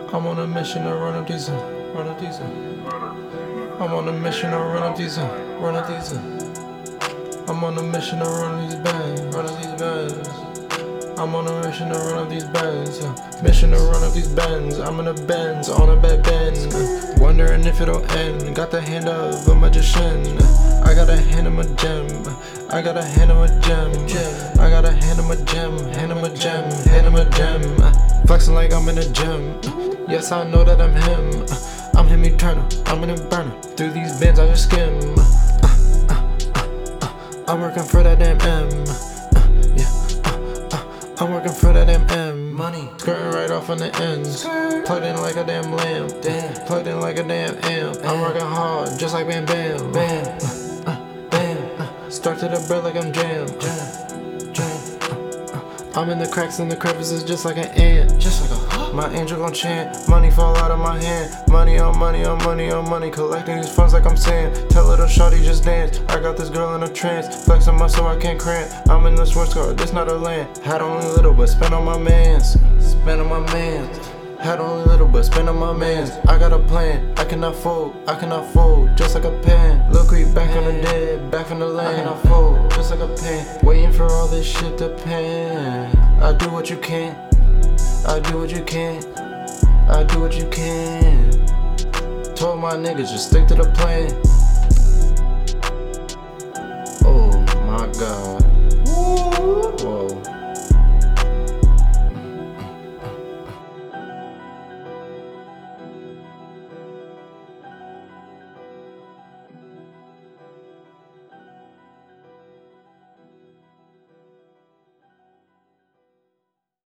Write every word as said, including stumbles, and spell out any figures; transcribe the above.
I'm on a mission to run up these, uh, run up these. uh. I'm on a mission to run up these, uh, run up these. uh. I'm on a mission to run these bands, run up these bands. I'm on a mission to run up these bands, yeah. Mission to run up these bands. I'm in a Benz on a bad bend, uh, wondering if it'll end. Got the hand of a magician. uh, I got a hand of a gem. uh, I got a hand of a gem. I got a hand of a gem, hand of a gem, hand of a gem. uh, Flexing like I'm in a gym. uh, Yes, I know that I'm him. uh, I'm him eternal. I'm in a burner. Through these bins I just skim. uh, uh, uh, uh, uh, I'm working for that damn M. uh, yeah. I'm working for that damn M. Money skirting right off on the ends. Plugged in like a damn lamp. Damn. Plugged in like a damn amp. I'm working hard just like Bam Bam. Bam. Uh, uh, bam. Uh, Start to the bread like I'm jam. Jam. Jam. Uh, uh, I'm in the cracks and the crevices just like an ant. Just like a my angel gon' chant. Money fall out of my hand. Money on money on money on money. Collecting these funds like I'm saying. Tell little shawty just dance. I got this girl in a trance. Flexing muscle I can't cramp. I'm in the sports car, this not a land. Had only little but spend on my mans. Spend on my mans. Had only little but spend on my mans. I got a plan, I cannot fold. I cannot fold, just like a pen. Lil Creek back from the dead, back from the land. I cannot fold, just like a pen. Waiting for all this shit to pan. I do what you can. I do what you can, I do what you can. Told my niggas just stick to the plan. Oh my God. Whoa.